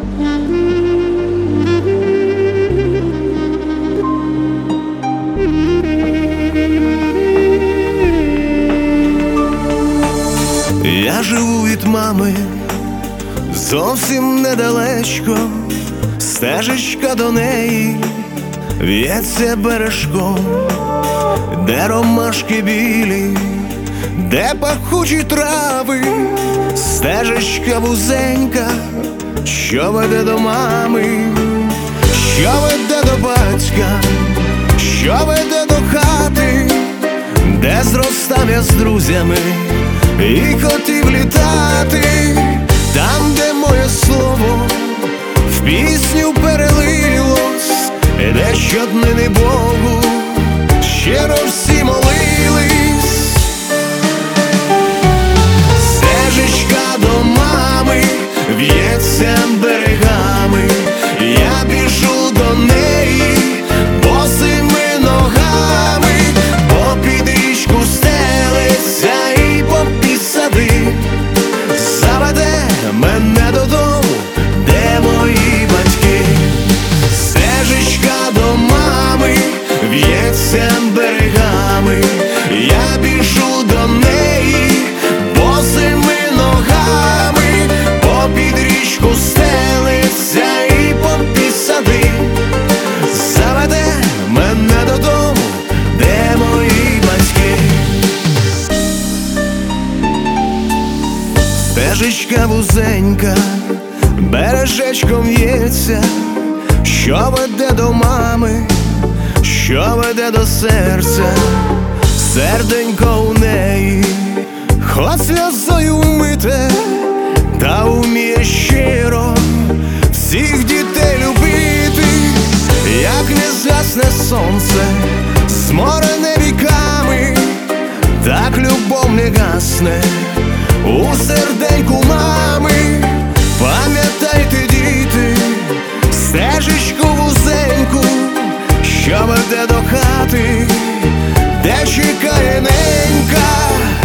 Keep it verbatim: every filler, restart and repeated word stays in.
Я живу від мами зовсім недалечко, стежечка до неї в'ється бережком, де ромашки білі, де пахучі трави, стежечка вузенька, що веде до мами, що веде до батька, що веде до хати, де зростав я з друзями і хотів літати, там, де моє слово в пісню перелилось, де щоднини Богу щиро всі молились. Стежечка до мами в'ється берегами, я біжу до неї босими ногами, попід річку стелиться і попід сади, заведе мене додому, де мої батьки. Стежечка до мами в'ється берегами, я біжу до неї босими ногами, попід річку стелиться і попід сади, заведе мене додому, де мої батьки. Стежечка вузенька бережечком в'ється, що веде до мами, що веде до серця, серденько у неї хоч сльозою вмите, та вміє щиро всіх дітей любити. Як не згасне сонце, зморене віками, так любов не гасне у серденьку мами. Пам'ятайте, діти, стежечку вузеньку, що веде до хати, де чекає ненька.